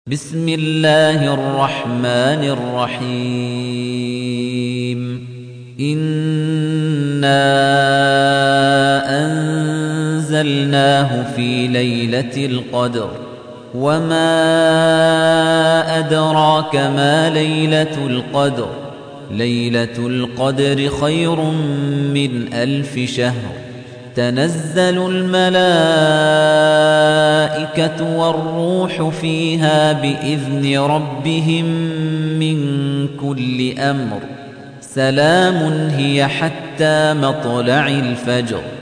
بسم الله الرحمن الرحيم إنا أنزلناه في ليلة القدر وما أدراك ما ليلة القدر ليلة القدر خير من 1000 شهر تنزل الملائكة والروح فيها بإذن ربهم من كل أمر سلام هي حتى مطلع الفجر